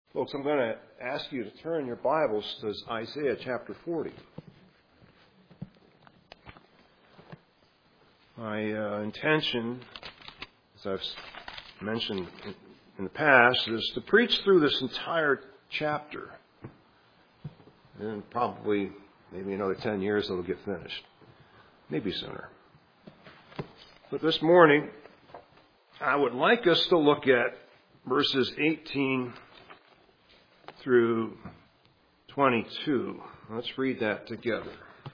Folks, I'm going to ask you to turn your Bibles to Isaiah chapter 40. My intention, as I've mentioned in the past, is to preach through this entire chapter. And probably, maybe another 10 years it'll get finished. Maybe sooner. But this morning, I would like us to look at verses 18 through 22. Let's read that together.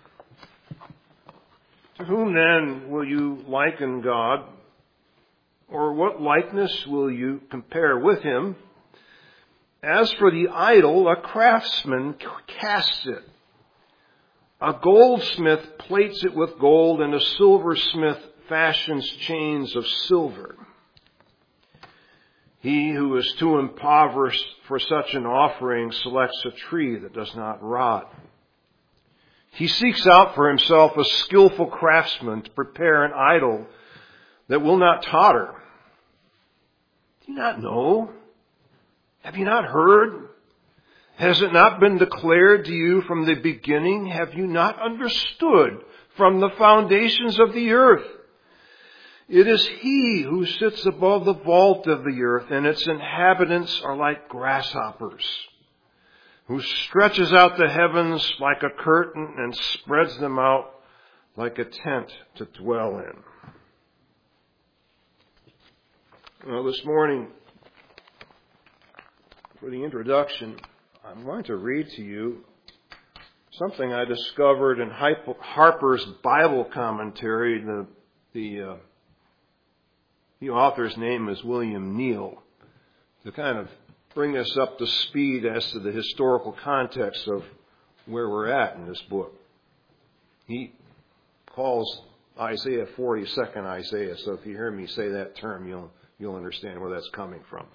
To whom then will you liken God? Or what likeness will you compare with him? As for the idol, a craftsman casts it. A goldsmith plates it with gold, and a silversmith fashions chains of silver. He who is too impoverished for such an offering selects a tree that does not rot. He seeks out for himself a skillful craftsman to prepare an idol that will not totter. Do you not know? Have you not heard? Has it not been declared to you from the beginning? Have you not understood from the foundations of the earth? It is he who sits above the vault of the earth, and its inhabitants are like grasshoppers, who stretches out the heavens like a curtain and spreads them out like a tent to dwell in. Well, this morning, for the introduction, I'm going to read to you something I discovered in Harper's Bible commentary. The author's name is William Neal, to kind of bring us up to speed as to the historical context of where we're at in this book. He calls Isaiah 40 second Isaiah, so if you hear me say that term, you'll understand where that's coming from.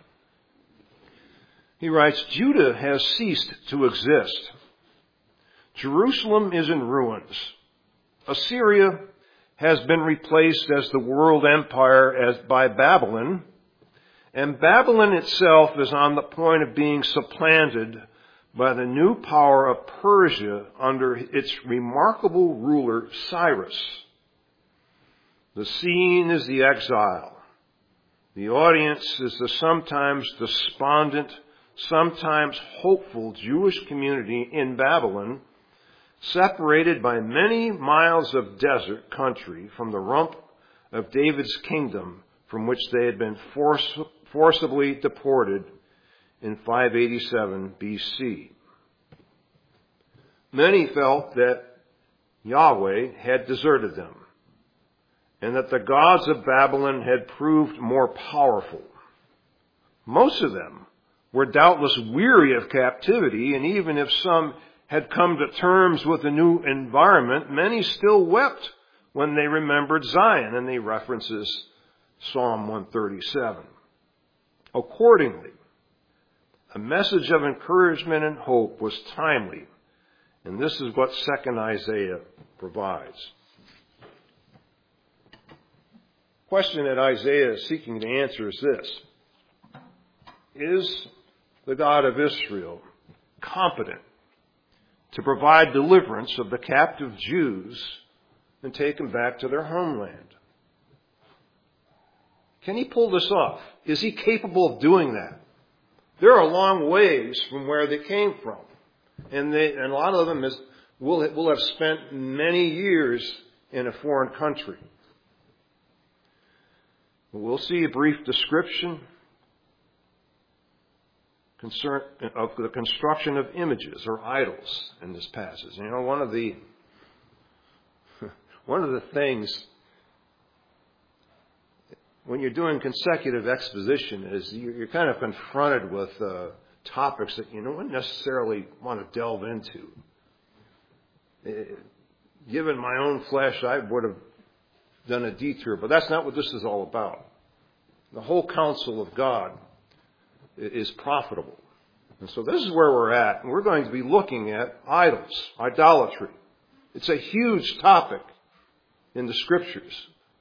He writes, Judah has ceased to exist. Jerusalem is in ruins. Assyria has been replaced as the world empire by Babylon, and Babylon itself is on the point of being supplanted by the new power of Persia under its remarkable ruler Cyrus. The scene is the exile. The audience is the sometimes despondent, sometimes hopeful Jewish community in Babylon, separated by many miles of desert country from the rump of David's kingdom, from which they had been forcibly deported in 587 BC. Many felt that Yahweh had deserted them, and that the gods of Babylon had proved more powerful. Most of them were doubtless weary of captivity, and even if some had come to terms with the new environment, many still wept when they remembered Zion, and he references Psalm 137. Accordingly, a message of encouragement and hope was timely, and this is what 2nd Isaiah provides. The question that Isaiah is seeking to answer is this: is the God of Israel competent to provide deliverance of the captive Jews and take them back to their homeland? Can he pull this off? Is he capable of doing that? They're a long ways from where they came from. And a lot of them will have spent many years in a foreign country. We'll see a brief description of the construction of images or idols in this passage. You know, one of the things when you're doing consecutive exposition is you're kind of confronted with topics that you don't necessarily want to delve into. Given my own flesh, I would have done a detour, but that's not what this is all about. The whole counsel of God is profitable. And so this is where we're at, and we're going to be looking at idols, idolatry. It's a huge topic in the Scriptures.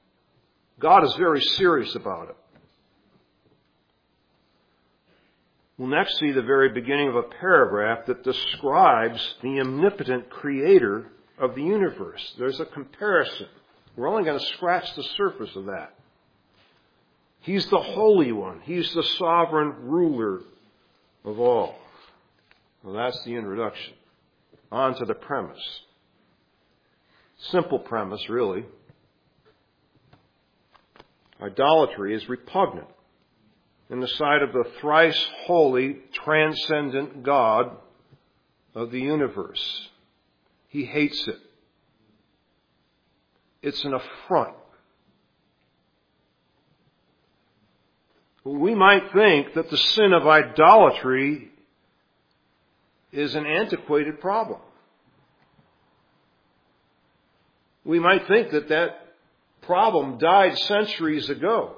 God is very serious about it. We'll next see the very beginning of a paragraph that describes the omnipotent creator of the universe. There's a comparison. We're only going to scratch the surface of that. He's the Holy One. He's the sovereign ruler of all. Well, that's the introduction. On to the premise. Simple premise, really. Idolatry is repugnant in the sight of the thrice holy, transcendent God of the universe. He hates it. It's an affront. We might think that the sin of idolatry is an antiquated problem. We might think that that problem died centuries ago.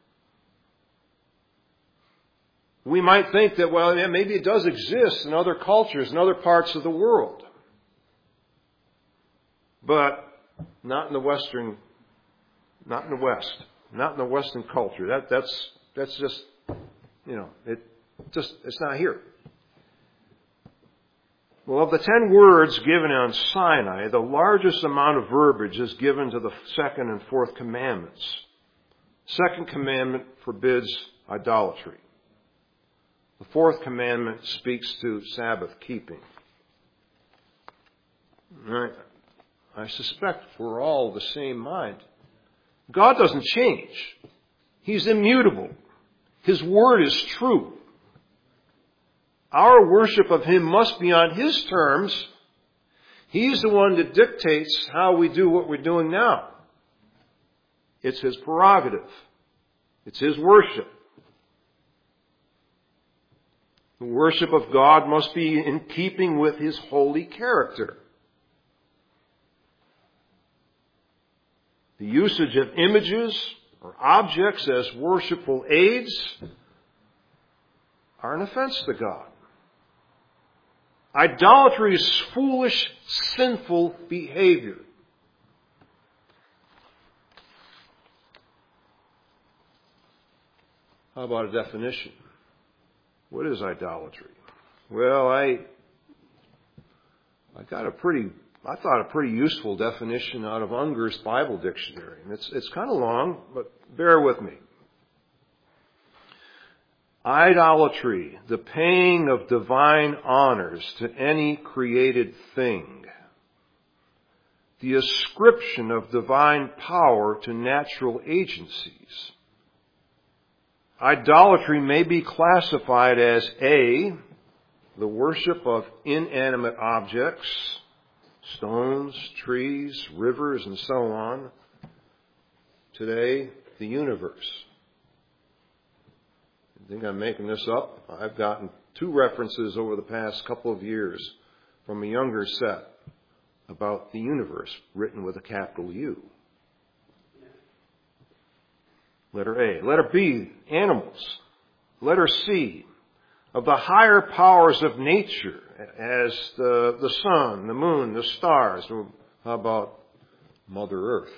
We might think that, well, yeah, maybe it does exist in other cultures, in other parts of the world. But not in the West, not in the Western culture. That's just, it's not here. Well, of the 10 words given on Sinai, the largest amount of verbiage is given to the second and fourth commandments. Second commandment forbids idolatry. The fourth commandment speaks to Sabbath keeping. I suspect we're all of the same mind. God doesn't change. He's immutable. His word is true. Our worship of Him must be on His terms. He's the one that dictates how we do what we're doing now. It's His prerogative. It's His worship. The worship of God must be in keeping with His holy character. The usage of images or objects as worshipful aids are an offense to God. Idolatry is foolish, sinful behavior. How about a definition? What is idolatry? Well, I thought a pretty useful definition out of Unger's Bible Dictionary. And it's kind of long, but bear with me. Idolatry, the paying of divine honors to any created thing. The ascription of divine power to natural agencies. Idolatry may be classified as A, the worship of inanimate objects, stones, trees, rivers, and so on. Today, the universe. I think I'm making this up. I've gotten 2 references over the past couple of years from a younger set about the universe, written with a capital U. Letter A. Letter B, animals. Letter C, of the higher powers of nature, as the sun, the moon, the stars. How about Mother Earth?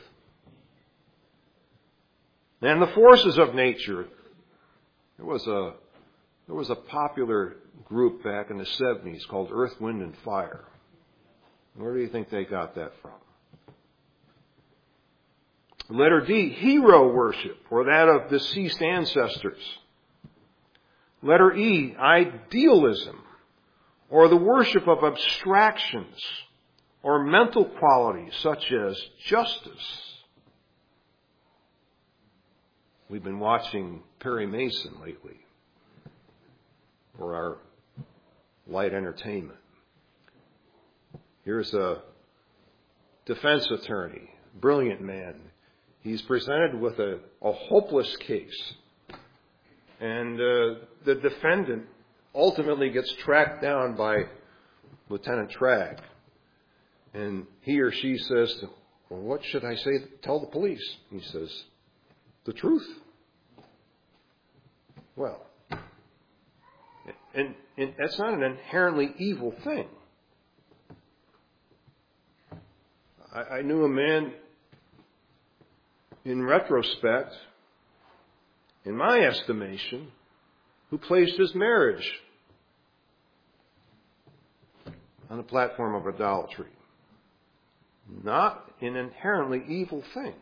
And the forces of nature. There was a popular group back in the 70s called Earth, Wind, and Fire. Where do you think they got that from? Letter D, hero worship, or that of deceased ancestors. Letter E, idealism, or the worship of abstractions or mental qualities such as justice. We've been watching Perry Mason lately for our light entertainment. Here's a defense attorney, brilliant man. He's presented with a hopeless case. And the defendant ultimately gets tracked down by Lieutenant Tragg. And he or she says, well, what should I say? Tell the police. He says, the truth. Well, and that's not an inherently evil thing. I knew a man, in retrospect, in my estimation, who placed his marriage on a platform of idolatry. Not an inherently evil thing.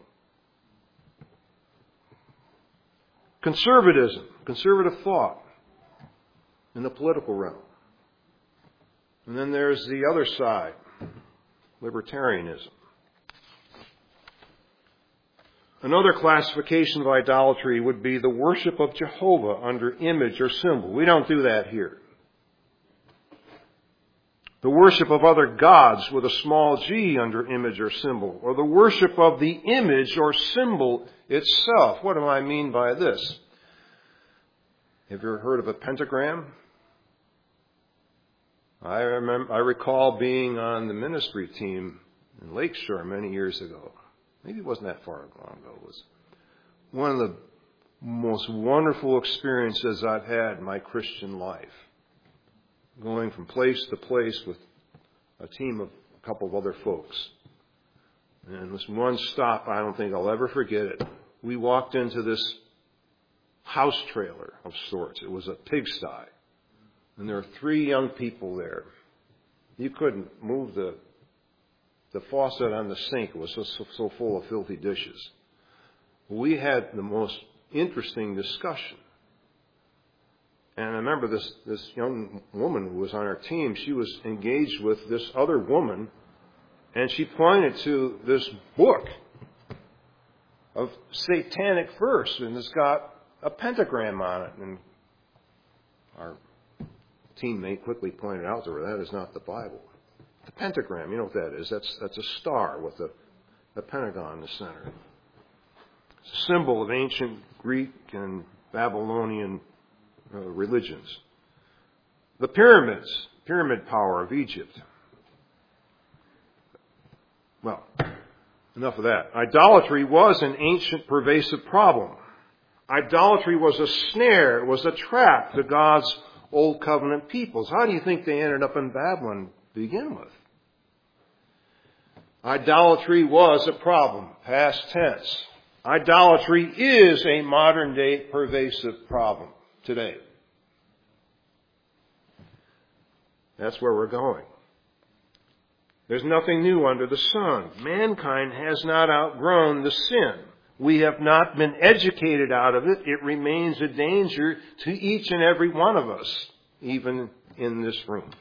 Conservatism, conservative thought in the political realm. And then there's the other side, libertarianism. Another classification of idolatry would be the worship of Jehovah under image or symbol. We don't do that here. The worship of other gods with a small g under image or symbol, or the worship of the image or symbol itself. What do I mean by this? Have you ever heard of a pentagram? I recall being on the ministry team in Lakeshore many years ago. Maybe it wasn't that far long ago. It was one of the most wonderful experiences I've had in my Christian life. Going from place to place with a team of a couple of other folks. And this one stop, I don't think I'll ever forget it. We walked into this house trailer of sorts. It was a pigsty. And there were 3 young people there. You couldn't move the faucet on the sink. It was so full of filthy dishes. We had the most interesting discussion. And I remember this young woman who was on our team, she was engaged with this other woman, and she pointed to this book of satanic verse, and it's got a pentagram on it. And our teammate quickly pointed out to her, that is not the Bible. The pentagram, you know what that is? That's a star with a pentagon in the center. It's a symbol of ancient Greek and Babylonian religions. The pyramids, pyramid power of Egypt. Well, enough of that. Idolatry was an ancient pervasive problem. Idolatry was a snare, it was a trap to God's old covenant peoples. How do you think they ended up in Babylon to begin with? Idolatry was a problem, past tense. Idolatry is a modern day pervasive problem today. That's where we're going. There's nothing new under the sun. Mankind has not outgrown the sin. We have not been educated out of it. It remains a danger to each and every one of us, even in this room.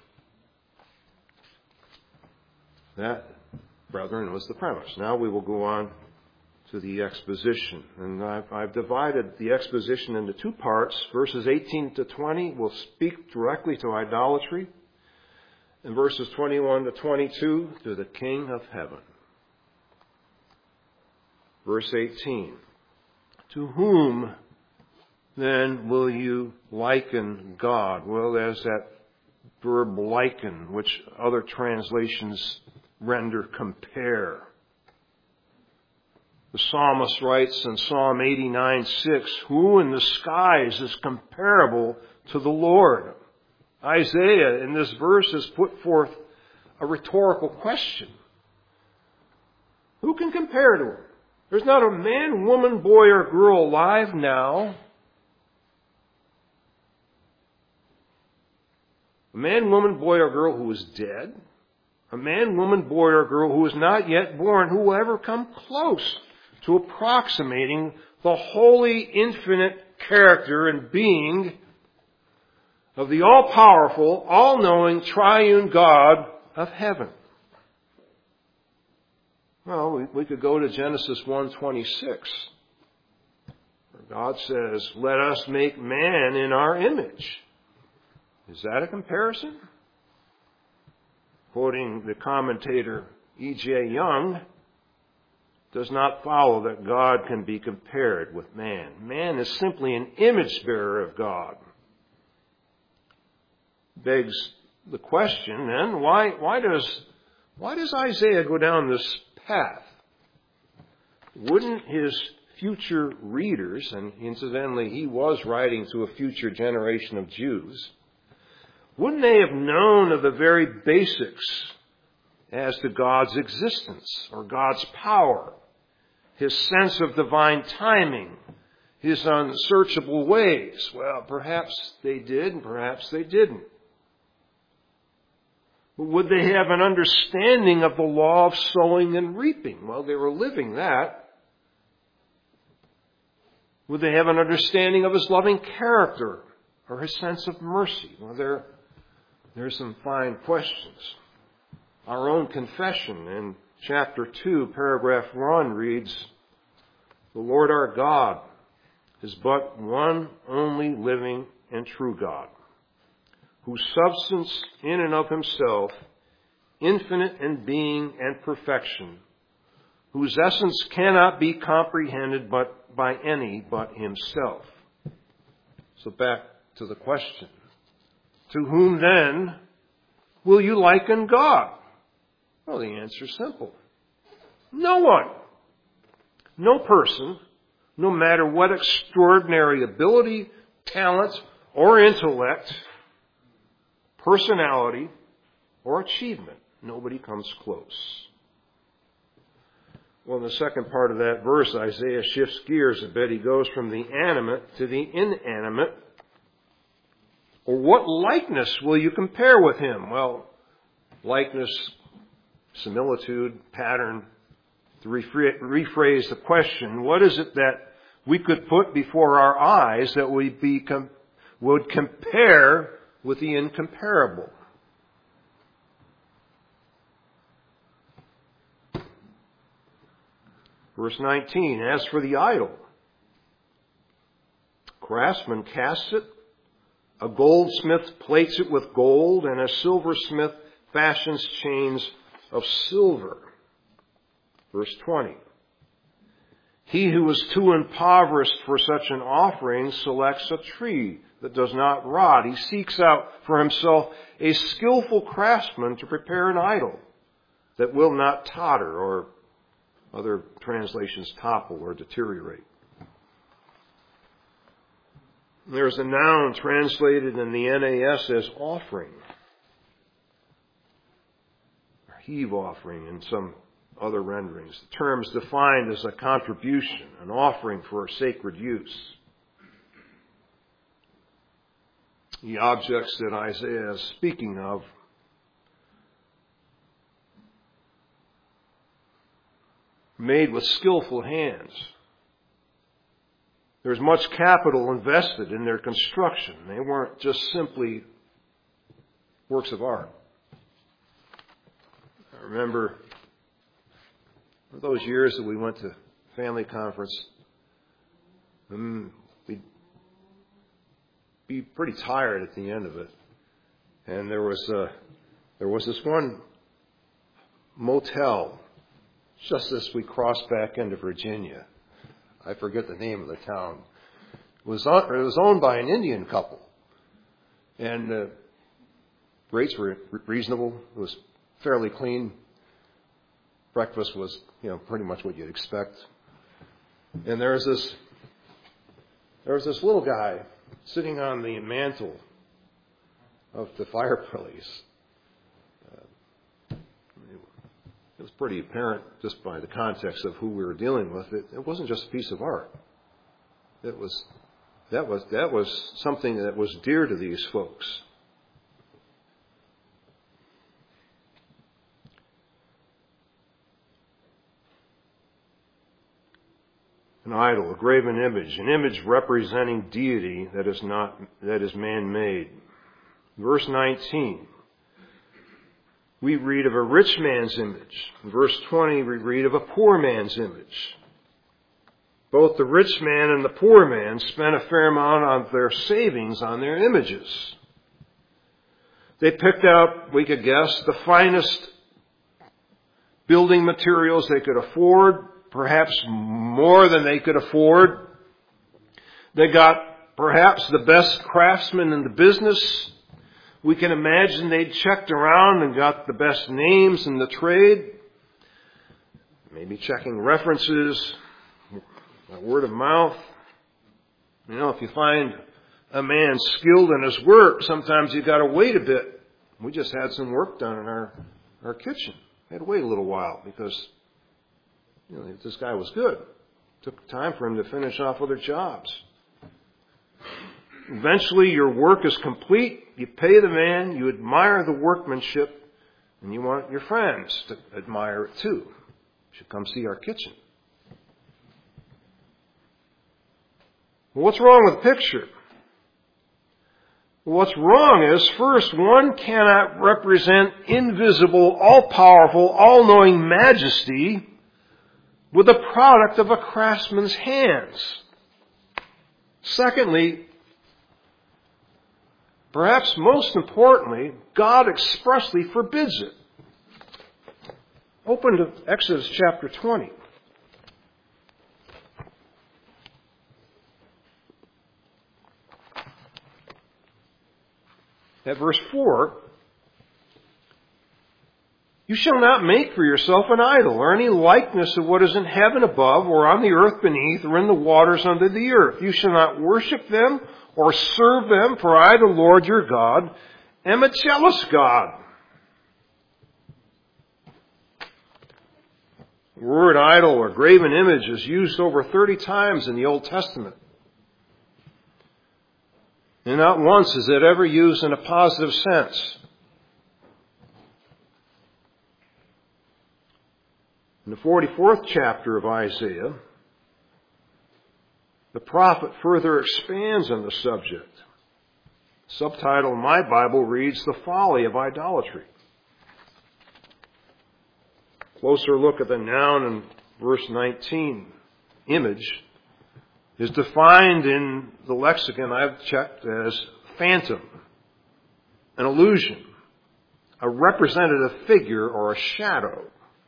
That, brethren, was the premise. Now we will go on to the exposition. And I've divided the exposition into 2 parts. Verses 18 to 20 will speak directly to idolatry. And verses 21 to 22 to the King of Heaven. Verse 18. To whom then will you liken God? Well, there's that verb liken, which other translations render compare. The psalmist writes in Psalm 89:6, who in the skies is comparable to the Lord? Isaiah in this verse has put forth a rhetorical question. Who can compare to him? There's not a man, woman, boy, or girl alive now. A man, woman, boy, or girl who is dead. A man, woman, boy, or girl who is not yet born, who will ever come close to approximating the holy, infinite character and being of the all-powerful, all-knowing, triune God of heaven. Well, we could go to Genesis 1:26, where God says, let us make man in our image. Is that a comparison? Quoting the commentator E.J. Young, does not follow that God can be compared with man. Man is simply an image bearer of God. Begs the question then, why does Isaiah go down this path? Wouldn't his future readers, and incidentally he was writing to a future generation of Jews, wouldn't they have known of the very basics as to God's existence or God's power, His sense of divine timing, his unsearchable ways. Well, perhaps they did and perhaps they didn't. But would they have an understanding of the law of sowing and reaping? Well, they were living that. Would they have an understanding of his loving character or his sense of mercy? Well, there's some fine questions. Our own confession in chapter 2, paragraph 1 reads, "The Lord our God is but one only living and true God, whose substance in and of himself, infinite in being and perfection, whose essence cannot be comprehended but by any but himself." So back to the question. To whom then will you liken God? Well, the answer is simple. No one. No person, no matter what extraordinary ability, talent, or intellect, personality, or achievement, nobody comes close. Well, in the second part of that verse, Isaiah shifts gears a bit. He goes from the animate to the inanimate. Or what likeness will you compare with him? Well, likeness, similitude, pattern. To rephrase the question, what is it that we could put before our eyes that would compare with the incomparable? Verse 19, as for the idol, craftsman casts it, a goldsmith plates it with gold, and a silversmith fashions chains of silver. Verse 20, he who is too impoverished for such an offering selects a tree that does not rot. He seeks out for himself a skillful craftsman to prepare an idol that will not totter, or other translations topple or deteriorate. There's a noun translated in the NAS as offering, or heave offering in some other renderings. The term is defined as a contribution, an offering for a sacred use. The objects that Isaiah is speaking of made with skillful hands. There's much capital invested in their construction. They weren't just simply works of art. I remember those years that we went to family conference, we'd be pretty tired at the end of it. And there was this one motel just as we crossed back into Virginia. I forget the name of the town. It was owned by an Indian couple. And rates were reasonable. It was fairly clean. Breakfast was, pretty much what you'd expect. And there was this little guy sitting on the mantle of the fireplace. It was pretty apparent just by the context of who we were dealing with. It wasn't just a piece of art. That was something that was dear to these folks. An idol, a graven image, an image representing deity that is man-made. Verse 19. We read of a rich man's image. In verse 20, we read of a poor man's image. Both the rich man and the poor man spent a fair amount of their savings on their images. They picked out, we could guess, the finest building materials they could afford, perhaps more than they could afford. They got perhaps the best craftsmen in the business. We can imagine they checked around and got the best names in the trade. Maybe checking references, word of mouth. If you find a man skilled in his work, sometimes you've got to wait a bit. We just had some work done in our kitchen. We had to wait a little while because this guy was good. Took time for him to finish off other jobs. Eventually, your work is complete. You pay the man. You admire the workmanship. And you want your friends to admire it too. You should come see our kitchen. Well, what's wrong with the picture? Well, what's wrong is, first, one cannot represent invisible, all-powerful, all-knowing majesty with the product of a craftsman's hands. Secondly, perhaps most importantly, God expressly forbids it. Open to Exodus chapter 20. At verse 4, you shall not make for yourself an idol or any likeness of what is in heaven above or on the earth beneath or in the waters under the earth. You shall not worship them or serve them, for I, the Lord your God, am a jealous God. The word idol or graven image is used over 30 times in the Old Testament. And not once is it ever used in a positive sense. In the 44th chapter of Isaiah, the prophet further expands on the subject. The subtitle in my Bible reads, The Folly of Idolatry. Closer look at the noun in verse 19. Image is defined in the lexicon I've checked as phantom, an illusion, a representative figure or a shadow.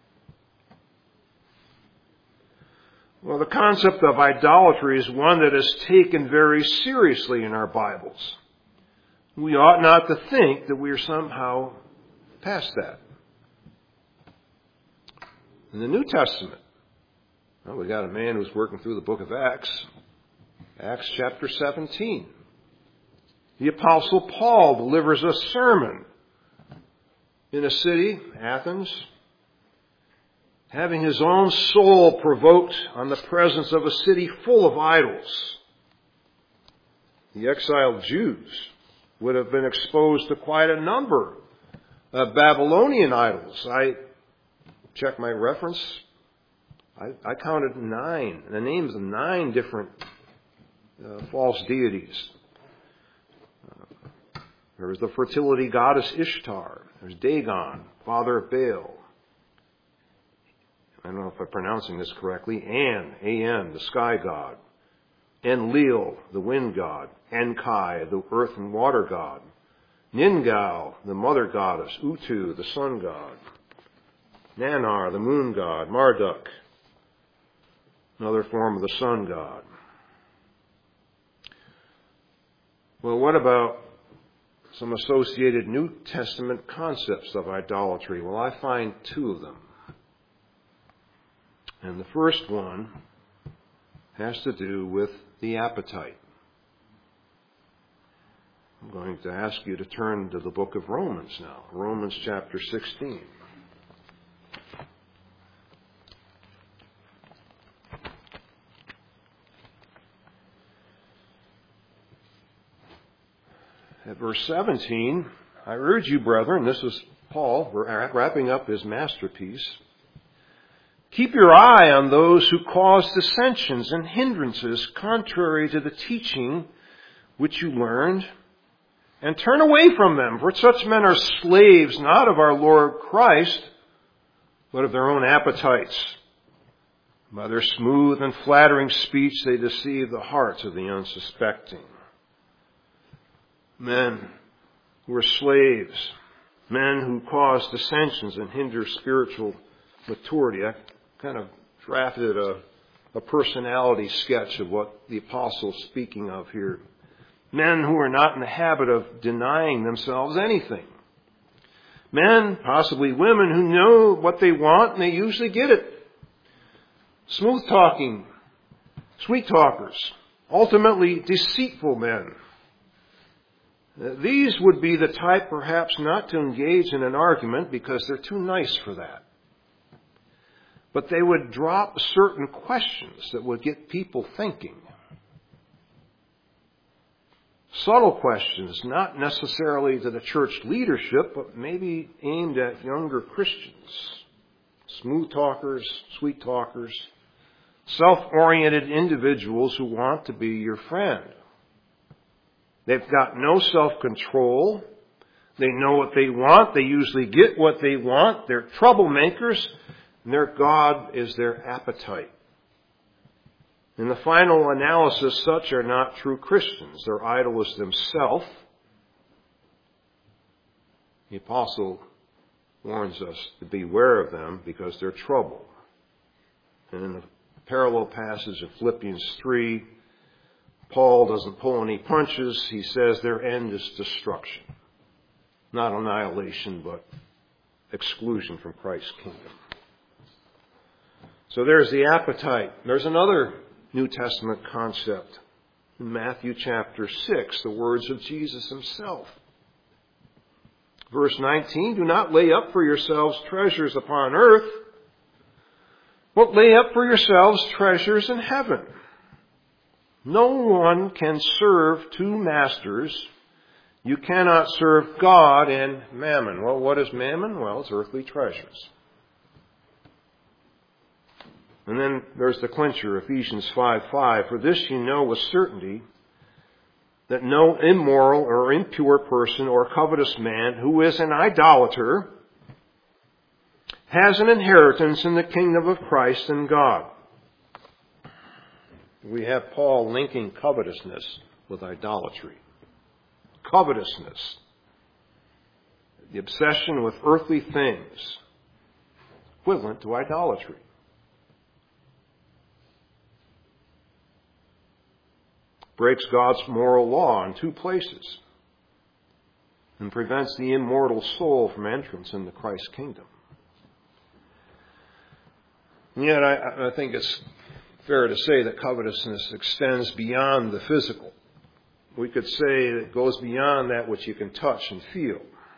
Well, the concept of idolatry is one that is taken very seriously in our Bibles. We ought not to think that we are somehow past that. In the New Testament, well, we got a man who's working through the book of Acts. Acts chapter 17. The Apostle Paul delivers a sermon in a city, Athens, having his own soul provoked on the presence of a city full of idols. The exiled Jews would have been exposed to quite a number of Babylonian idols. I checked my reference. I counted 9, the names of 9 different false deities. There was the fertility goddess Ishtar. There's Dagon, father of Baal. I don't know if I'm pronouncing this correctly. An, the sky god. Enlil, the wind god. Enkai, the earth and water god. Ningal, the mother goddess. Utu, the sun god. Nanar, the moon god. Marduk, another form of the sun god. Well, what about some associated New Testament concepts of idolatry? Well, I find 2 of them. And the first one has to do with the appetite. I'm going to ask you to turn to the book of Romans now. Romans chapter 16. At verse 17, I urge you, brethren, this is Paul wrapping up his masterpiece, keep your eye on those who cause dissensions and hindrances contrary to the teaching which you learned, and turn away from them, for such men are slaves not of our Lord Christ, but of their own appetites. By their smooth and flattering speech they deceive the hearts of the unsuspecting. Men who are slaves, men who cause dissensions and hinder spiritual maturity. I kind of drafted a personality sketch of what the apostle's speaking of here. Men who are not in the habit of denying themselves anything. Men, possibly women, who know what they want and they usually get it. Smooth talking, sweet talkers, ultimately deceitful men. These would be the type perhaps not to engage in an argument because they're too nice for that. but they would drop certain questions that would get people thinking. Subtle questions, not necessarily to the church leadership, but maybe aimed at younger Christians. Smooth talkers, sweet talkers, self-oriented individuals who want to be your friend. They've got no self-control. They know what they want. They usually get what they want. They're troublemakers. And their God is their appetite. In the final analysis, such are not true Christians. Their idol is themselves. The apostle warns us to beware of them because they're trouble. And in the parallel passage of Philippians 3, Paul doesn't pull any punches. He says their end is destruction. Not annihilation, but exclusion from Christ's kingdom. So there's the appetite. There's another New Testament concept. In Matthew chapter 6, the words of Jesus himself. Verse 19, do not lay up for yourselves treasures upon earth, but lay up for yourselves treasures in heaven. No one can serve two masters. You cannot serve God and mammon. Well, what is mammon? Well, it's earthly treasures. And then there's the clincher, Ephesians 5:5. For this you know with certainty, that no immoral or impure person or covetous man who is an idolater has an inheritance in the kingdom of Christ and God. We have Paul linking covetousness with idolatry. Covetousness, the obsession with earthly things, equivalent to idolatry. Breaks God's moral law in two places and prevents the immortal soul from entrance into Christ's kingdom. And yet I think it's fair to say that covetousness extends beyond the physical. We could say it goes beyond that which you can touch and feel.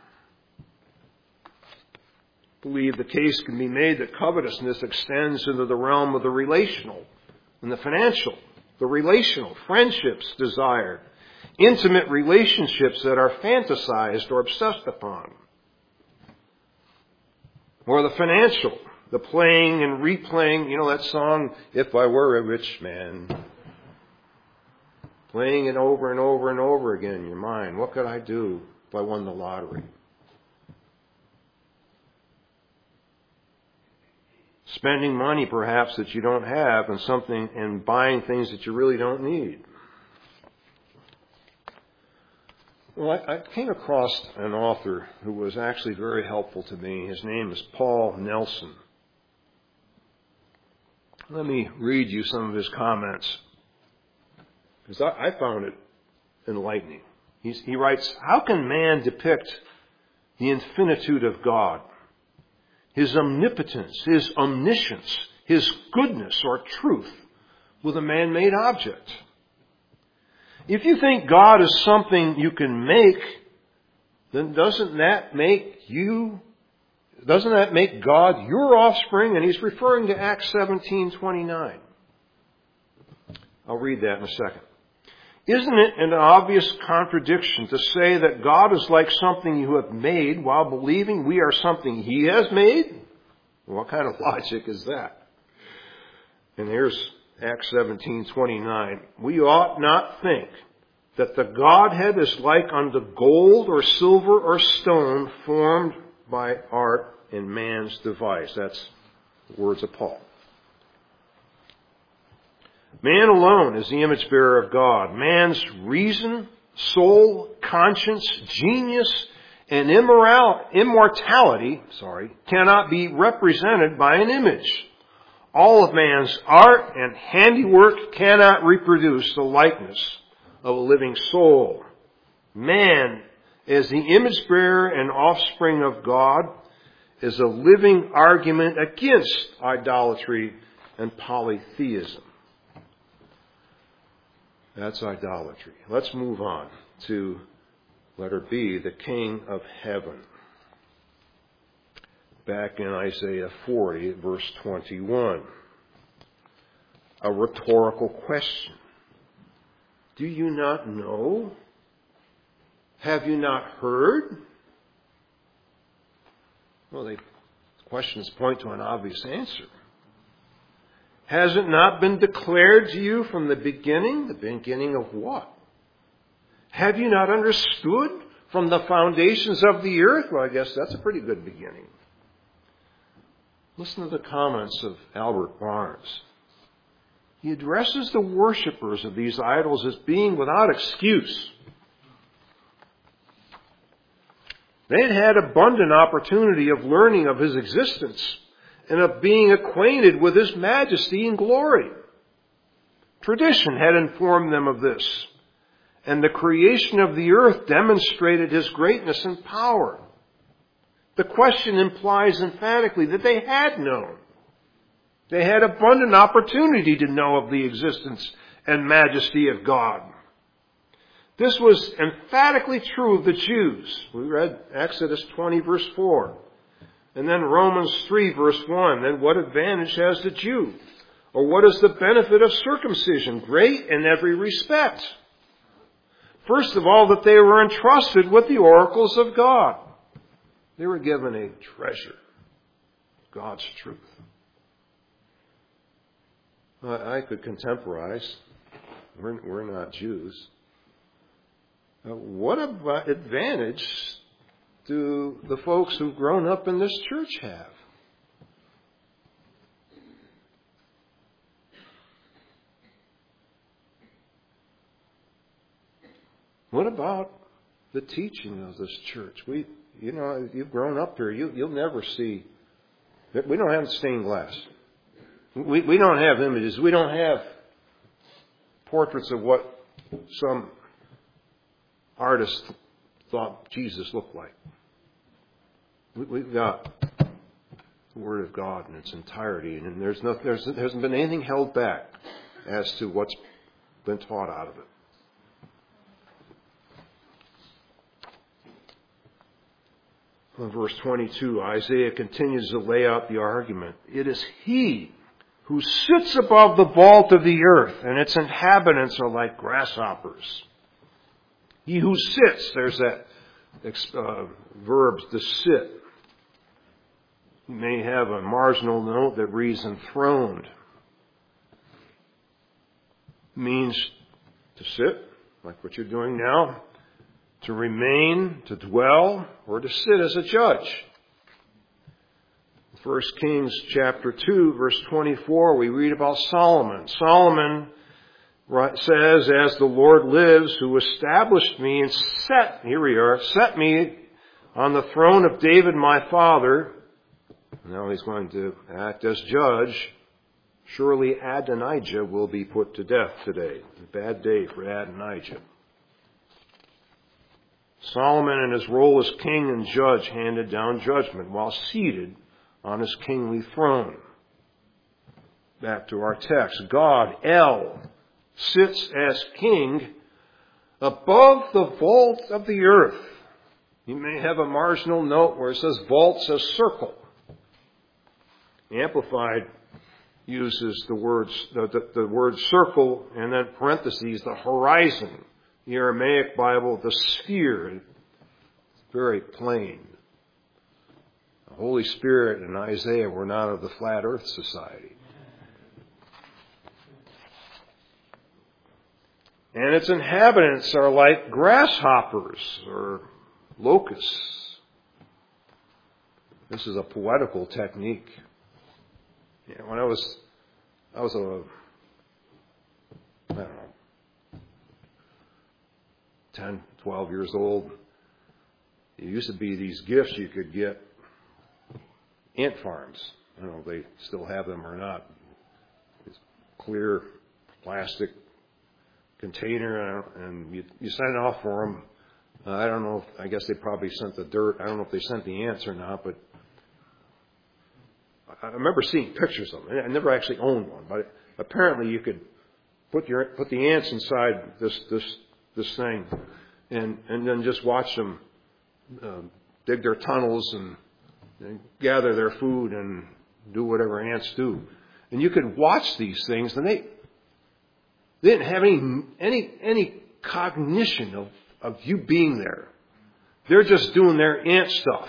I believe the case can be made that covetousness extends into the realm of the relational and the financial. The relational, friendships desired, intimate relationships that are fantasized or obsessed upon. Or the financial, the playing and replaying, that song, If I Were a Rich Man. Playing it over and over and over again in your mind. What could I do if I won the lottery? Spending money perhaps that you don't have and buying things that you really don't need. Well, I came across an author who was actually very helpful to me. His name is Paul Nelson. Let me read you some of his comments, because I found it enlightening. He writes, how can man depict the infinitude of God? His omnipotence, His omniscience, His goodness or truth with a man-made object. If you think God is something you can make, then doesn't that make God your offspring? And he's referring to Acts 17:29. I'll read that in a second. Isn't it an obvious contradiction to say that God is like something you have made while believing we are something He has made? What kind of logic is that? And here's Acts 17:29. We ought not think that the Godhead is like unto gold or silver or stone formed by art and man's device. That's the words of Paul. Man alone is the image bearer of God. Man's reason, soul, conscience, genius, and immortality cannot be represented by an image. All of man's art and handiwork cannot reproduce the likeness of a living soul. Man, as the image bearer and offspring of God, is a living argument against idolatry and polytheism. That's idolatry. Let's move on to letter B, the King of Heaven. back in Isaiah 40, verse 21. A rhetorical question. Do you not know? Have you not heard? Well, the questions point to an obvious answer. Has it not been declared to you from the beginning? The beginning of what? Have you not understood from the foundations of the earth? Well, I guess that's a pretty good beginning. Listen to the comments of Albert Barnes. He addresses the worshippers of these idols as being without excuse. They had had abundant opportunity of learning of His existence and of being acquainted with His majesty and glory. Tradition had informed them of this, and the creation of the earth demonstrated His greatness and power. The question implies emphatically that they had known. They had abundant opportunity to know of the existence and majesty of God. This was emphatically true of the Jews. We read Exodus 20, verse 4. And then Romans 3, verse 1. Then what advantage has the Jew? Or what is the benefit of circumcision? Great in every respect. First of all, that they were entrusted with the oracles of God. They were given a treasure, God's truth. I could contemporize. We're not Jews. What advantage do the folks who've grown up in this church have? What about the teaching of this church? You've grown up here. You'll never see. We don't have stained glass. We don't have images. We don't have portraits of what some artist thought Jesus looked like. We've got the Word of God in its entirety, and there hasn't been anything held back as to what's been taught out of it. In verse 22, Isaiah continues to lay out the argument. It is He who sits above the vault of the earth, and its inhabitants are like grasshoppers. He who sits, there's that verb, to sit. You may have a marginal note that reads enthroned. Means to sit, like what you're doing now, to remain, to dwell, or to sit as a judge. 1 Kings chapter 2, verse 24, we read about Solomon. Solomon says, as the Lord lives, who established me and set me on the throne of David my father. Now he's going to act as judge. Surely Adonijah will be put to death today. A bad day for Adonijah. Solomon in his role as king and judge handed down judgment while seated on his kingly throne. Back to our text. God, El, sits as king above the vault of the earth. You may have a marginal note where it says vault, says circle. Amplified uses the word circle and then parentheses, the horizon. The Aramaic Bible, the sphere. It's very plain. The Holy Spirit and Isaiah were not of the Flat Earth Society. And its inhabitants are like grasshoppers or locusts. This is a poetical technique. When I was 10, 12 years old, there used to be these gifts you could get, ant farms. I don't know if they still have them or not. It's clear plastic container, and you sign off for them. I don't know. I guess they probably sent the dirt. I don't know if they sent the ants or not, but I remember seeing pictures of them. I never actually owned one, but apparently you could put the ants inside this thing, and then just watch them dig their tunnels and They gather their food and do whatever ants do. And you could watch these things, and they didn't have any cognition of you being there. They're just doing their ant stuff.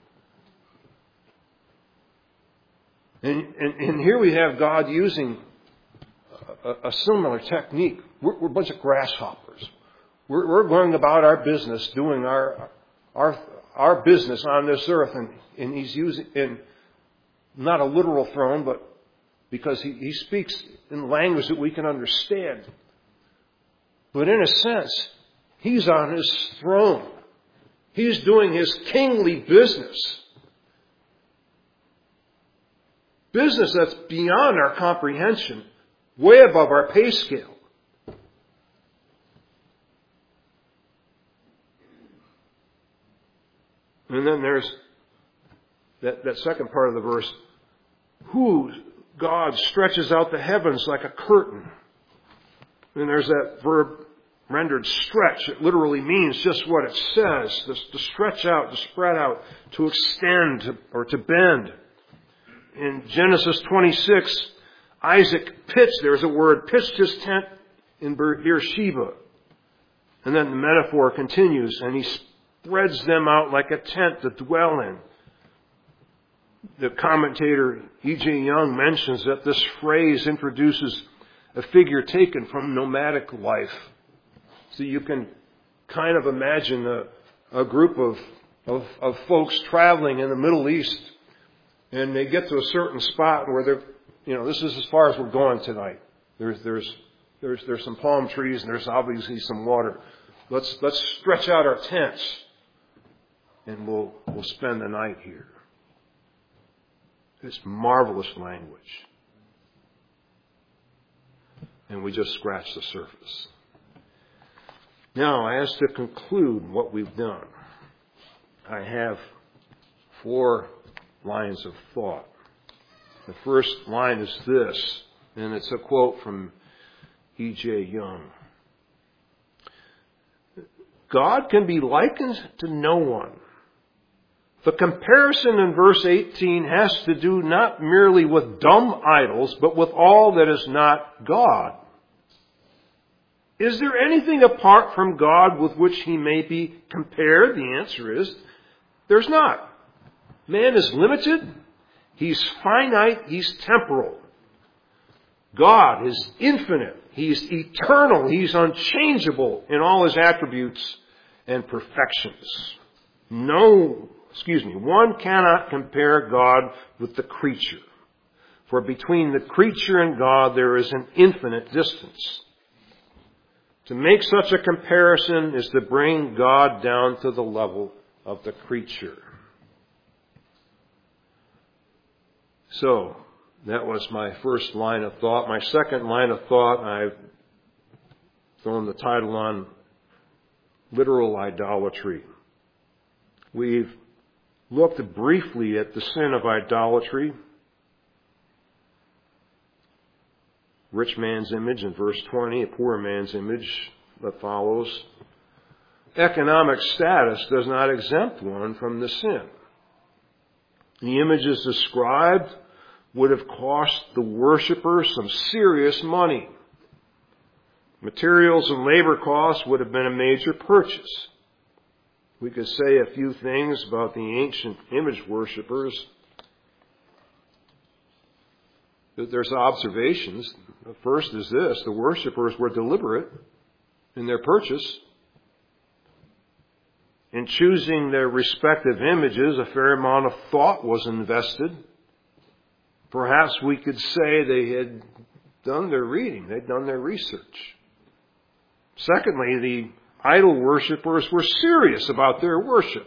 And here we have God using a similar technique. We're a bunch of grasshoppers. We're going about our business, doing our business on this earth, and He's using, in not a literal throne, but because He speaks in language that we can understand. But in a sense, He's on His throne. He's doing His kingly business. Business that's beyond our comprehension, way above our pay scale. And then there's that second part of the verse. Who God stretches out the heavens like a curtain. And there's that verb rendered stretch. It literally means just what it says. To stretch out, to spread out, to extend, or to bend. In Genesis 26, Isaac pitched, there's a word, pitched his tent in Beersheba. And then the metaphor continues, and he spreads them out like a tent to dwell in. The commentator E.J. Young mentions that this phrase introduces a figure taken from nomadic life. So you can kind of imagine a group of folks traveling in the Middle East, and they get to a certain spot where they're, this is as far as we're going tonight. There's some palm trees and there's obviously some water. Let's stretch out our tents, and we'll spend the night here. It's marvelous language. And we just scratched the surface. Now, as to conclude what we've done, I have 4 lines of thought. The first line is this, and it's a quote from E.J. Young. God can be likened to no one. The comparison in verse 18 has to do not merely with dumb idols, but with all that is not God. Is there anything apart from God with which He may be compared? The answer is, there's not. Man is limited. He's finite. He's temporal. God is infinite. He's eternal. He's unchangeable in all His attributes and perfections. One cannot compare God with the creature. For between the creature and God there is an infinite distance. To make such a comparison is to bring God down to the level of the creature. So, that was my first line of thought. My second line of thought, I've thrown the title on literal idolatry. We've looked briefly at the sin of idolatry. Rich man's image in verse 20, a poor man's image that follows. Economic status does not exempt one from the sin. The images described would have cost the worshiper some serious money. Materials and labor costs would have been a major purchase. We could say a few things about the ancient image worshippers. There's observations. The first is this: the worshippers were deliberate in their purchase. In choosing their respective images, a fair amount of thought was invested. Perhaps we could say they had done their reading, they'd done their research. Secondly, the idol worshippers were serious about their worship.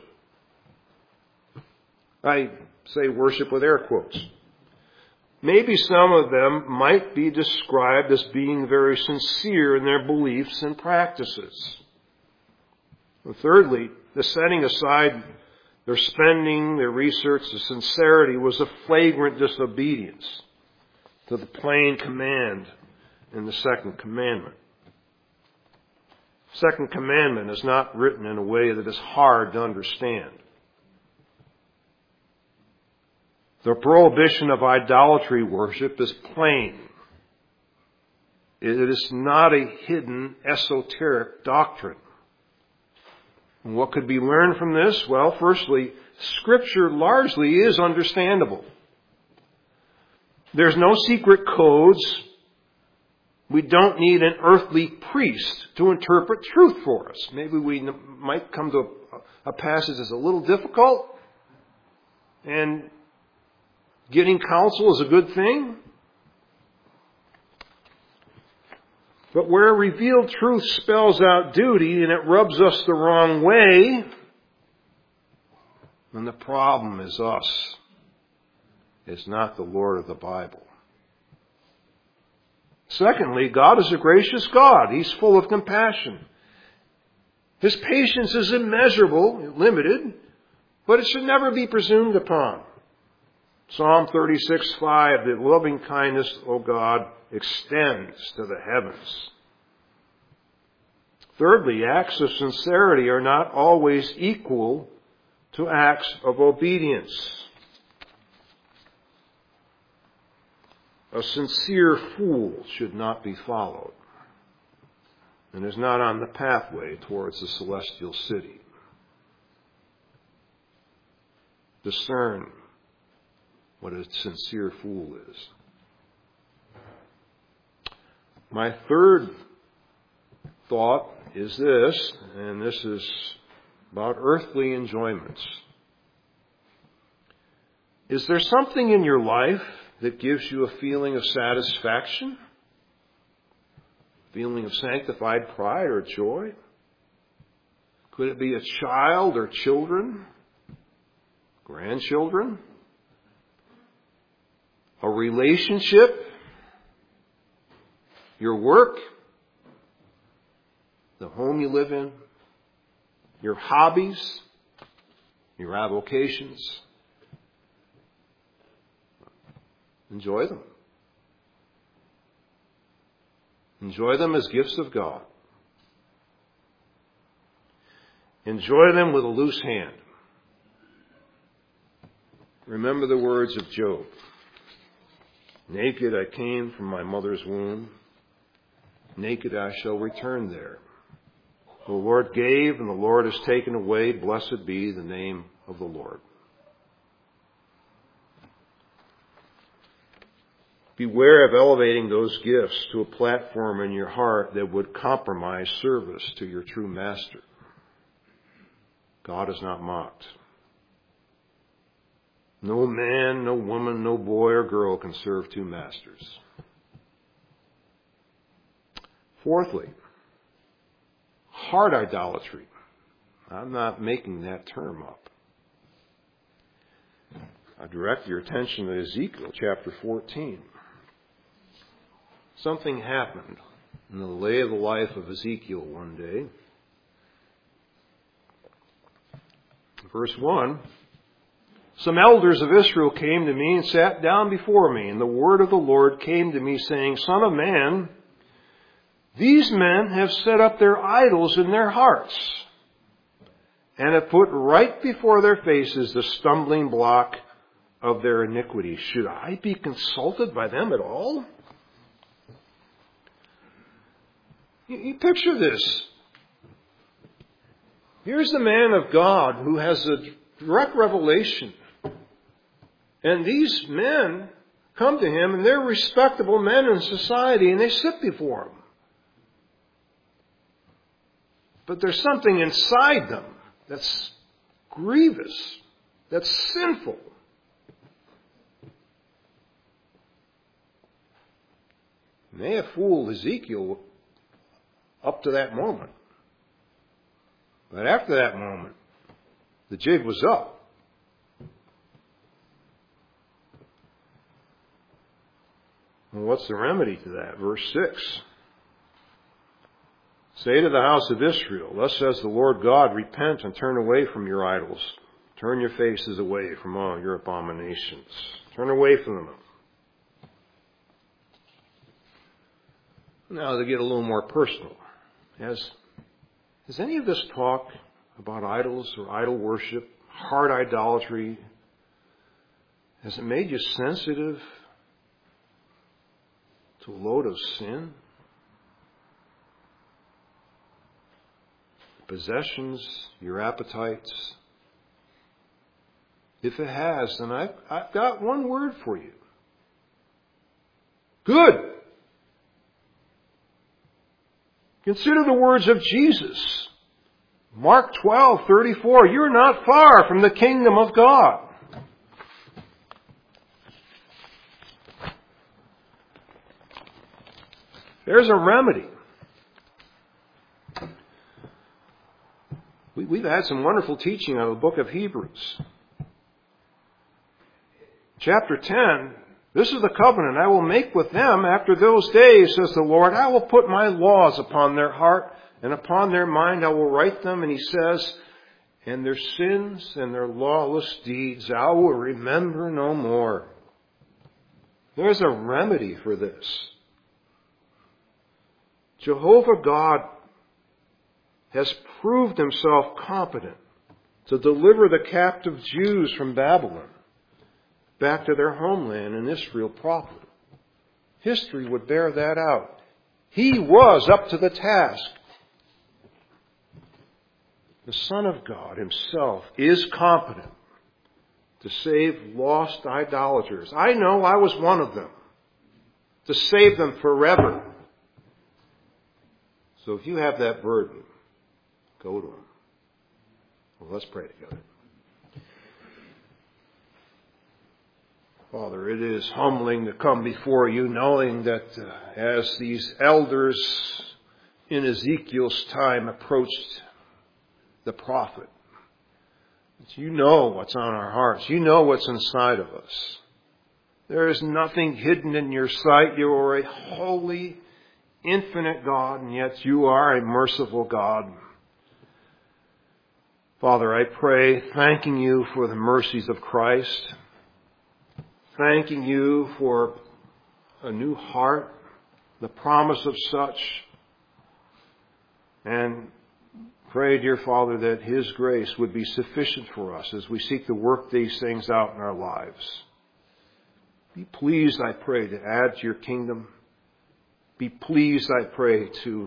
I say worship with air quotes. Maybe some of them might be described as being very sincere in their beliefs and practices. And thirdly, the setting aside their spending, their research, the sincerity was a flagrant disobedience to the plain command in the second commandment. Second commandment is not written in a way that is hard to understand. The prohibition of idolatry worship is plain. It is not a hidden, esoteric doctrine. And what could be learned from this? Well, firstly, Scripture largely is understandable. There's no secret codes. We don't need an earthly priest to interpret truth for us. Maybe we might come to a passage that's a little difficult, and getting counsel is a good thing. But where revealed truth spells out duty and it rubs us the wrong way, then the problem is us. It's not the Lord of the Bible. Secondly, God is a gracious God. He's full of compassion. His patience is immeasurable, limited, but it should never be presumed upon. Psalm 36:5, the loving kindness, O God, extends to the heavens. Thirdly, acts of sincerity are not always equal to acts of obedience. A sincere fool should not be followed and is not on the pathway towards the celestial city. Discern what a sincere fool is. My third thought is this, and this is about earthly enjoyments. Is there something in your life that gives you a feeling of satisfaction? Feeling of sanctified pride or joy? Could it be a child or children? Grandchildren? A relationship? Your work? The home you live in? Your hobbies? Your avocations? Enjoy them. Enjoy them as gifts of God. Enjoy them with a loose hand. Remember the words of Job. Naked I came from my mother's womb. Naked I shall return there. The Lord gave and the Lord has taken away. Blessed be the name of the Lord. Beware of elevating those gifts to a platform in your heart that would compromise service to your true master. God is not mocked. No man, no woman, no boy or girl can serve two masters. Fourthly, heart idolatry. I'm not making that term up. I direct your attention to Ezekiel chapter 14. Something happened in the lay of the life of Ezekiel one day. Verse 1, some elders of Israel came to me and sat down before me, and the word of the Lord came to me, saying, Son of man, these men have set up their idols in their hearts, and have put right before their faces the stumbling block of their iniquity. Should I be consulted by them at all? You picture this. Here's the man of God who has a direct revelation. And these men come to him, and they're respectable men in society, and they sit before him. But there's something inside them that's grievous, that's sinful. And they have fooled Ezekiel up to that moment. But after that moment, the jig was up. Well, what's the remedy to that? Verse 6. Say to the house of Israel, thus says the Lord God, repent and turn away from your idols. Turn your faces away from all your abominations. Turn away from them. Now to get a little more personal. Has any of this talk about idols or idol worship, heart idolatry, Has it made you sensitive to a load of sin? Possessions, your appetites? If it has, then I've got one word for you. Good. Consider the words of Jesus. Mark 12:34. You're not far from the kingdom of God. There's a remedy. We've had some wonderful teaching out of the book of Hebrews. Chapter 10, this is the covenant I will make with them after those days, says the Lord. I will put my laws upon their heart, and upon their mind I will write them. And he says, and their sins and their lawless deeds I will remember no more. There's a remedy for this. Jehovah God has proved himself competent to deliver the captive Jews from Babylon back to their homeland in Israel proper. History would bear that out. He was up to the task. The Son of God himself is competent to save lost idolaters. I know I was one of them. To save them forever. So if you have that burden, go to him. Well, let's pray together. Father, it is humbling to come before you knowing that as these elders in Ezekiel's time approached the prophet, that you know what's on our hearts. You know what's inside of us. There is nothing hidden in your sight. You are a holy, infinite God, and yet you are a merciful God. Father, I pray, thanking you for the mercies of Christ, thanking you for a new heart, the promise of such, and pray, dear Father, that His grace would be sufficient for us as we seek to work these things out in our lives. Be pleased, I pray, to add to your kingdom. Be pleased, I pray, to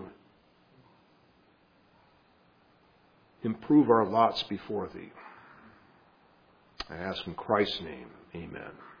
improve our lots before thee. I ask in Christ's name, amen.